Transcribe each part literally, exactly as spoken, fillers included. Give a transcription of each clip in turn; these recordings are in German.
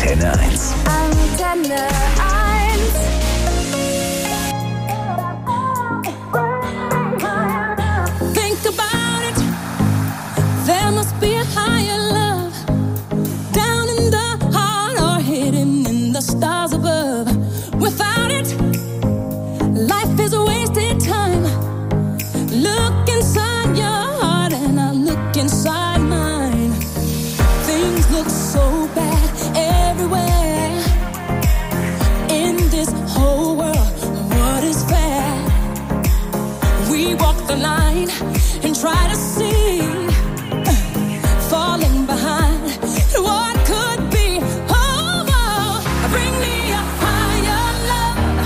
Antenne eins. Antenne eins. Think about it. There must be a higher love down in the heart or hidden in the stars above. Without it, life is a wasted time. Look inside your heart and I look inside mine. Things look so bad everywhere in this whole world. What is fair? We walk the line and try to see, falling behind what could be. Oh, oh, bring me a higher love.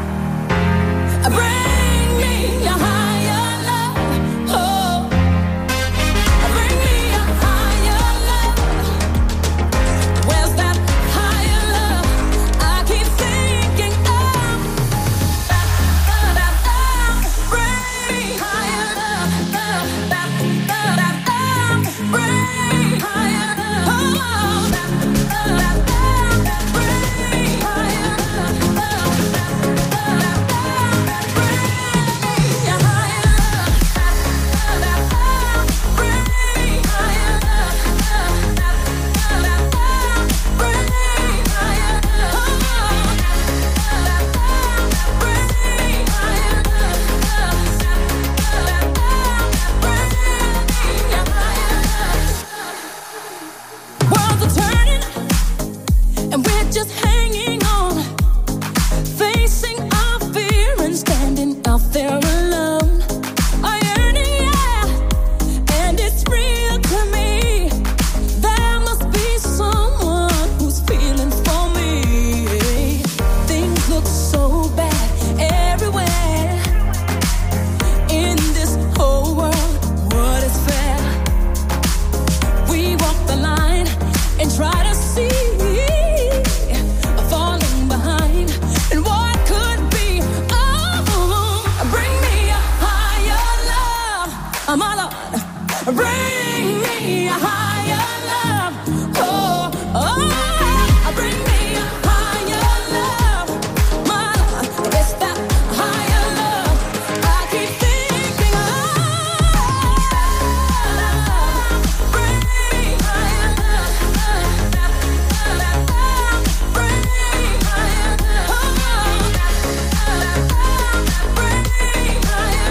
Bring me a higher love. Oh, bring me a higher love. Where's that higher love I keep thinking of? Bring me higher love. Bring me higher love. Bring me higher love. Worlds are turning, and we're just hanging on, facing our fear and standing out there alone. I yearning, yeah, and it's real to me. There must be someone who's feeling for me. Things look so bad everywhere in this whole world. What is fair? We walk the line and try to see, falling behind and what could be. Oh, bring me a higher love, oh, my Lord. Bring me a higher love. Oh, oh, bring me a higher love, my Lord. It's that higher love I keep thinking of. Bring me higher love. Bring me higher love. Bring me higher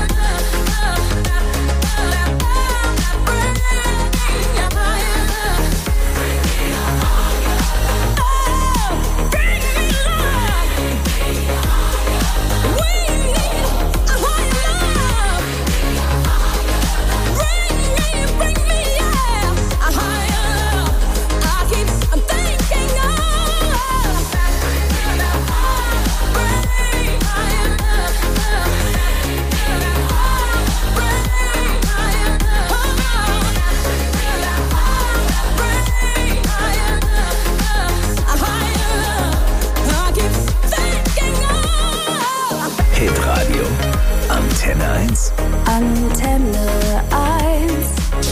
Hitradio Antenne eins. Antenne eins.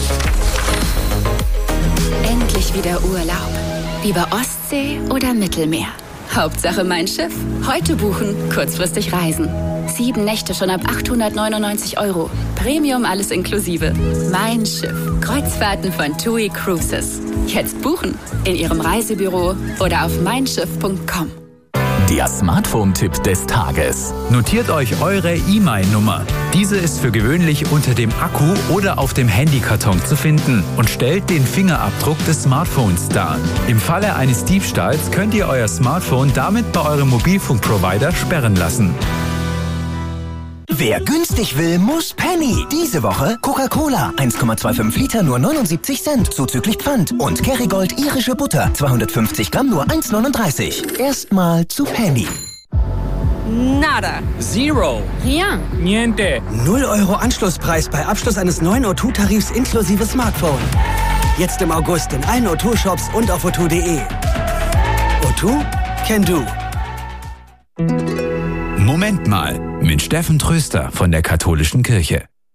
Endlich wieder Urlaub. Lieber Ostsee oder Mittelmeer. Hauptsache mein Schiff. Heute buchen, kurzfristig reisen. Sieben Nächte schon ab achthundertneunundneunzig Euro. Premium alles inklusive. Mein Schiff. Kreuzfahrten von TUI Cruises. Jetzt buchen. In Ihrem Reisebüro oder auf mein schiff punkt com. Der Smartphone-Tipp des Tages. Notiert euch eure E M I Nummer. Diese ist für gewöhnlich unter dem Akku oder auf dem Handykarton zu finden und stellt den Fingerabdruck des Smartphones dar. Im Falle eines Diebstahls könnt ihr euer Smartphone damit bei eurem Mobilfunkprovider sperren lassen. Wer günstig will, muss Penny. Diese Woche Coca-Cola eins Komma fünfundzwanzig Liter nur neunundsiebzig Cent zuzüglich Pfand und Kerrygold irische Butter zweihundertfünfzig Gramm nur eins neununddreißig. Erstmal zu Penny. Nada. Zero. Rien. Niente. null Euro Anschlusspreis bei Abschluss eines neuen O zwei Tarifs inklusive Smartphone. Jetzt im August in allen O zwei Shops und auf o zwei punkt de. O zwei can do. Moment mal, mit Steffen Tröster von der Katholischen Kirche.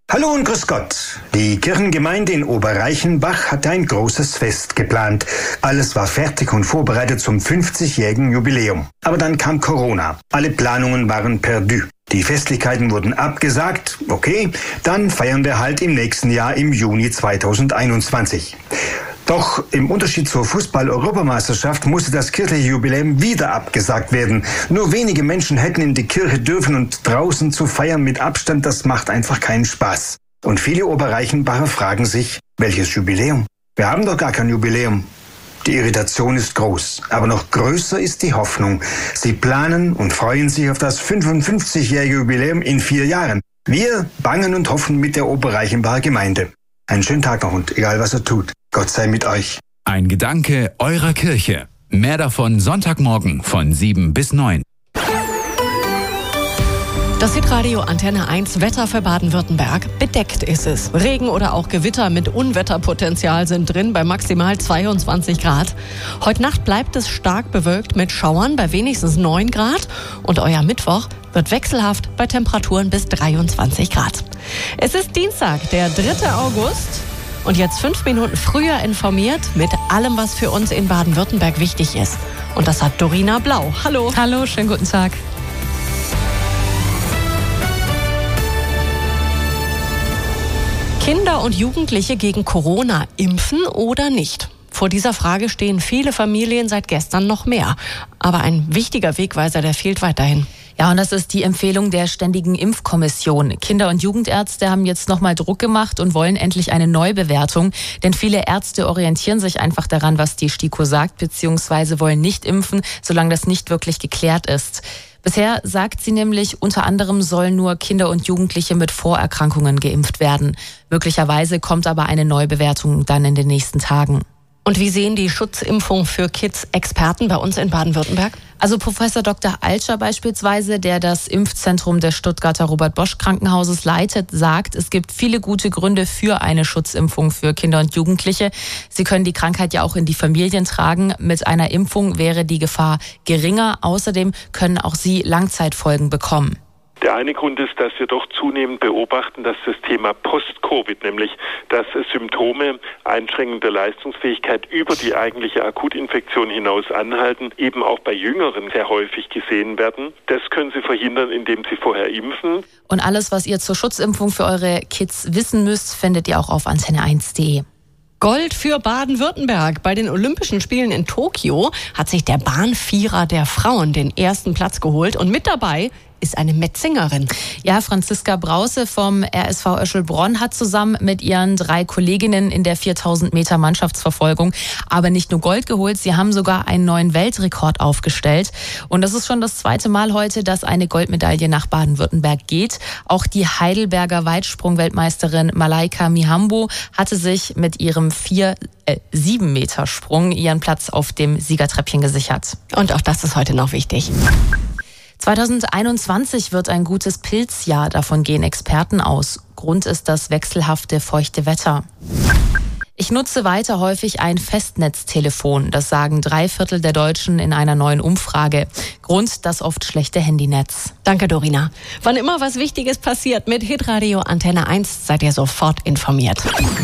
Hallo und grüß Gott. Die Kirchengemeinde in Oberreichenbach hatte ein großes Fest geplant. Alles war fertig und vorbereitet zum fünfzigjährigen Jubiläum. Aber dann kam Corona. Alle Planungen waren perdu. Die Festlichkeiten wurden abgesagt. Okay, dann feiern wir halt im nächsten Jahr im Juni zweitausendeinundzwanzig. Doch im Unterschied zur Fußball-Europameisterschaft musste das kirchliche Jubiläum wieder abgesagt werden. Nur wenige Menschen hätten in die Kirche dürfen und draußen zu feiern mit Abstand, das macht einfach keinen Spaß. Und viele Oberreichenbacher fragen sich, welches Jubiläum? Wir haben doch gar kein Jubiläum. Die Irritation ist groß, aber noch größer ist die Hoffnung. Sie planen und freuen sich auf das fünfundfünfzigjährige Jubiläum in vier Jahren. Wir bangen und hoffen mit der Oberreichenbacher Gemeinde. Einen schönen Tag noch und egal was er tut, Gott sei mit euch. Ein Gedanke eurer Kirche. Mehr davon Sonntagmorgen von sieben bis neun. Das Hitradio Antenne eins Wetter für Baden-Württemberg. Bedeckt ist es. Regen oder auch Gewitter mit Unwetterpotenzial sind drin bei maximal zweiundzwanzig Grad. Heute Nacht bleibt es stark bewölkt mit Schauern bei wenigstens neun Grad. Und euer Mittwoch wird wechselhaft bei Temperaturen bis dreiundzwanzig Grad. Es ist Dienstag, der dritte August. Und jetzt fünf Minuten früher informiert mit allem, was für uns in Baden-Württemberg wichtig ist. Und das hat Dorina Blau. Hallo. Hallo, schönen guten Tag. Kinder und Jugendliche gegen Corona impfen oder nicht? Vor dieser Frage stehen viele Familien seit gestern noch mehr. Aber ein wichtiger Wegweiser, der fehlt weiterhin. Ja, und das ist die Empfehlung der Ständigen Impfkommission. Kinder- und Jugendärzte haben jetzt nochmal Druck gemacht und wollen endlich eine Neubewertung. Denn viele Ärzte orientieren sich einfach daran, was die STIKO sagt, beziehungsweise wollen nicht impfen, solange das nicht wirklich geklärt ist. Bisher sagt sie nämlich, unter anderem sollen nur Kinder und Jugendliche mit Vorerkrankungen geimpft werden. Möglicherweise kommt aber eine Neubewertung dann in den nächsten Tagen. Und wie sehen die Schutzimpfung für Kids Experten bei uns in Baden-Württemberg? Also Professor Doktor Altscher beispielsweise, der das Impfzentrum des Stuttgarter Robert-Bosch-Krankenhauses leitet, sagt, es gibt viele gute Gründe für eine Schutzimpfung für Kinder und Jugendliche. Sie können die Krankheit ja auch in die Familien tragen. Mit einer Impfung wäre die Gefahr geringer. Außerdem können auch sie Langzeitfolgen bekommen. Der eine Grund ist, dass wir doch zunehmend beobachten, dass das Thema Post-Covid, nämlich dass Symptome einschränkender Leistungsfähigkeit über die eigentliche Akutinfektion hinaus anhalten, eben auch bei Jüngeren sehr häufig gesehen werden. Das können Sie verhindern, indem Sie vorher impfen. Und alles, was ihr zur Schutzimpfung für eure Kids wissen müsst, findet ihr auch auf antenne eins punkt de. Gold für Baden-Württemberg. Bei den Olympischen Spielen in Tokio hat sich der Bahnvierer der Frauen den ersten Platz geholt. Und mit dabei ist eine Metzingerin. Ja, Franziska Brause vom R S V Öschelbronn hat zusammen mit ihren drei Kolleginnen in der viertausend Meter Mannschaftsverfolgung aber nicht nur Gold geholt, sie haben sogar einen neuen Weltrekord aufgestellt. Und das ist schon das zweite Mal heute, dass eine Goldmedaille nach Baden-Württemberg geht. Auch die Heidelberger Weitsprung-Weltmeisterin Malaika Mihambo hatte sich mit ihrem vier äh, sieben Meter Sprung ihren Platz auf dem Siegertreppchen gesichert. Und auch das ist heute noch wichtig. zweitausendeinundzwanzig wird ein gutes Pilzjahr, davon gehen Experten aus. Grund ist das wechselhafte, feuchte Wetter. Ich nutze weiter häufig ein Festnetztelefon, das sagen drei Viertel der Deutschen in einer neuen Umfrage. Grund das oft schlechte Handynetz. Danke, Dorina. Wann immer was Wichtiges passiert mit Hitradio Antenne eins, seid ihr sofort informiert.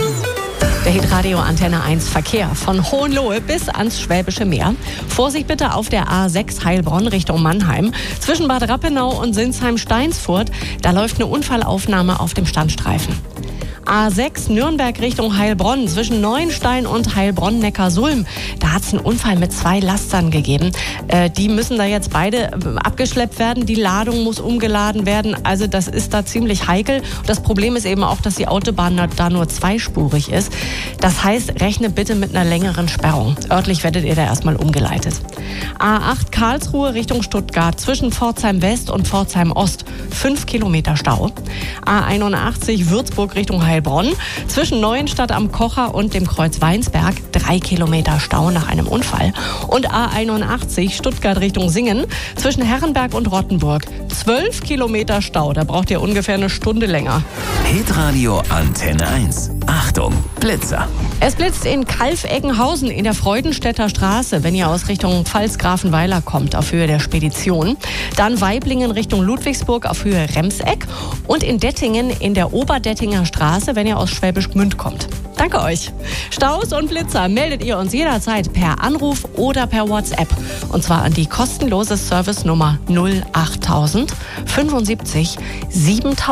Der Hitradio Antenne eins Verkehr von Hohenlohe bis ans Schwäbische Meer. Vorsicht bitte auf der A sechs Heilbronn Richtung Mannheim. Zwischen Bad Rappenau und Sinsheim-Steinsfurt, da läuft eine Unfallaufnahme auf dem Standstreifen. A sechs Nürnberg Richtung Heilbronn zwischen Neuenstein und Heilbronn-Neckarsulm. Da hat es einen Unfall mit zwei Lastern gegeben. Äh, die müssen da jetzt beide abgeschleppt werden. Die Ladung muss umgeladen werden. Also das ist da ziemlich heikel. Das Problem ist eben auch, dass die Autobahn da nur zweispurig ist. Das heißt, rechne bitte mit einer längeren Sperrung. Örtlich werdet ihr da erstmal umgeleitet. A acht Karlsruhe Richtung Stuttgart zwischen Pforzheim West und Pforzheim Ost. Fünf Kilometer Stau. A einundachtzig Würzburg Richtung Heilbronn. Heilbronn. Zwischen Neuenstadt am Kocher und dem Kreuz Weinsberg drei Kilometer Stau nach einem Unfall. Und A einundachtzig Stuttgart Richtung Singen. Zwischen Herrenberg und Rottenburg zwölf Kilometer Stau. Da braucht ihr ungefähr eine Stunde länger. Hitradio Antenne eins. Achtung, Blitzer. Es blitzt in Kalfeggenhausen in der Freudenstädter Straße, wenn ihr aus Richtung Pfalz-Grafenweiler kommt, auf Höhe der Spedition. Dann Weiblingen Richtung Ludwigsburg auf Höhe Remseck und in Dettingen in der Oberdettinger Straße, wenn ihr aus Schwäbisch Gmünd kommt. Danke euch. Staus und Blitzer meldet ihr uns jederzeit per Anruf oder per WhatsApp. Und zwar an die kostenlose Service-Nummer null achttausend fünfundsiebzig siebentausend.